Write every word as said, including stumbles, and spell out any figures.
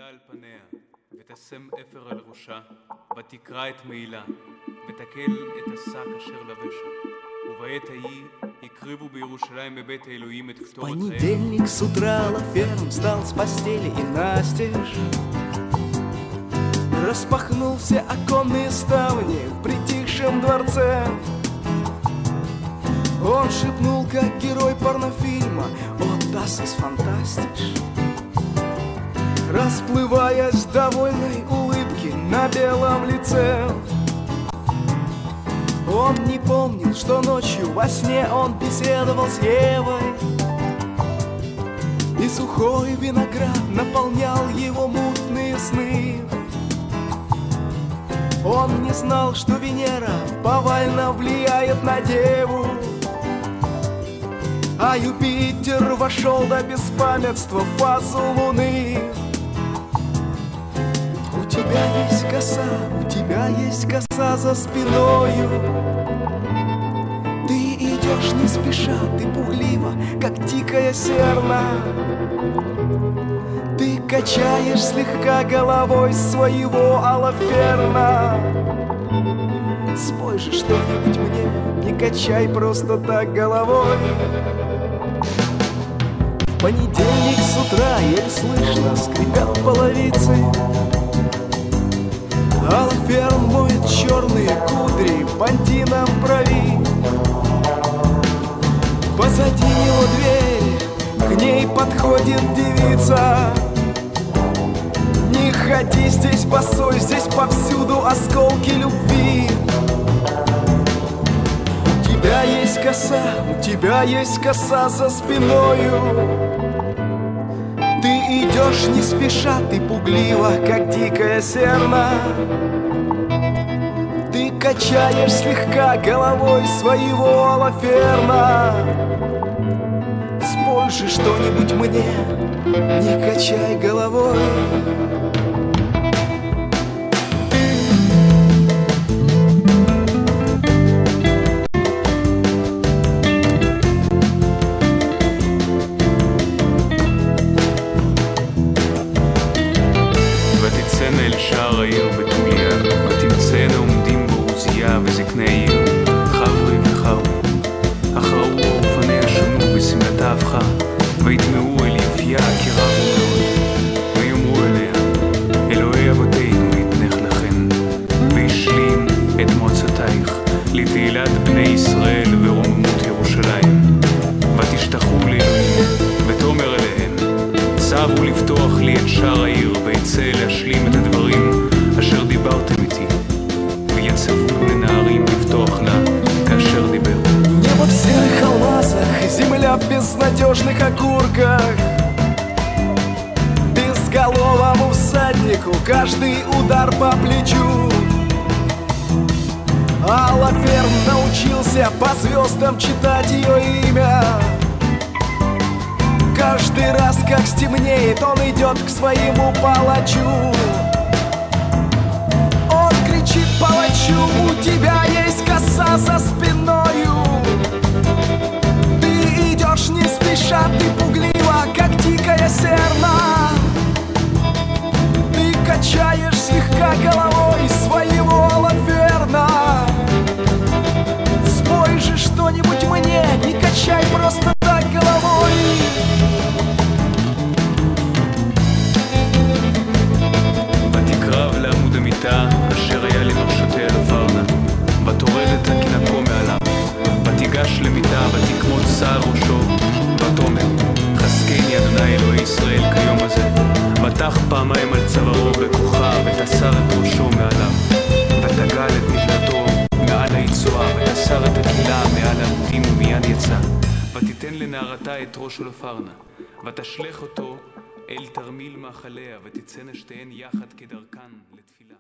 על פניה, ותשם אפר על ראשה, ותקרא את מעילה, ותקל את השק אשר לבשה. ובעת ההיא הקריבו בירושלים בבית האלוהים את קטורת חייהם. Понедельник с утра Лаферн встал с постели и настежь распахнул все оконные ставни в притихшем дворце. Он шепнул, как герой порнофильма: «О, das ist fantastisch!» Расплываясь в довольной улыбке на белом лице. Он не помнил, что ночью во сне он беседовал с Евой, и сухой виноград наполнял его мутные сны. Он не знал, что Венера повально влияет на Деву, а Юпитер вошел до беспамятства в фазу Луны. У тебя есть коса, у тебя есть коса за спиною. Ты идешь не спеша, ты пугливо, как дикая серна. Ты качаешь слегка головой своего Алаферна. Спой же что-нибудь мне, не качай просто так головой. В понедельник с утра еле слышно скрипят половицы. Алаферн моет черные кудри пантином брови. Позади него дверь, к ней подходит девица. Не ходи здесь босой, здесь повсюду осколки любви. У тебя есть коса, у тебя есть коса за спиною. Ты идешь не спеша, ты пуглива, как дикая серна. Ты качаешь слегка головой своего Алаферна. Спой же что-нибудь мне, не качай головой. ותצאנה אל שער העיר בתוליה, ותמצאנה עומדים בו עוזיה וזקני העיר, חברי וחרו. אחראו ופניה שונו בשמלתה הפכה, ויטמעו אל יפייה כי רבו מאוד. ויאמרו אליה, אלוהי אבותינו יתנך לכן, והשלים את מועצתייך לתהילת בני ישראל ורוממות ירושלים. ותשתחו לאלוהים, ותאמר אליהם, צאו לפתוח לי את שער העיר, ויצא להשלים את הדברים אשר דיברתם איתי, ויצוו לנערים לפתוח לה כאשר דיבר. Небо в серых алмазах, земля в безнадежных окурках. Безголовому всаднику каждый удар по плечу. Алаферн научился по звездам читать ее имя. Каждый раз, как стемнеет, он идет к своему палачу. Он кричит палачу: у тебя есть коса за спиною. Ты идешь не спеша, ты пуглива, как дикая серна. Ты качаешь слегка головой своего Алаферна. Спой же что-нибудь мне, не качай просто так головой. ותקרב לעמוד המיטה אשר היה לברשותי אלפרנה, ותורד כנפו מעליו, ותיגש למיטה ותקמוד שער ראשו, ותאמר, חזקני אדוני אלוהי ישראל כיום הזה. ותח פעמיים על צווארו בכוחה, ותסר את ראשו מעליו, ותגל את נשלתו מעל היצואה, ותסר את הקהילה מעל העמודים ומיד יצא. ותיתן לנערתה את ראש אלפרנה, ותשלך אותו אל תרמיל מאכליה, ותצאנה שתיהן יחד כדרכן לתפילה.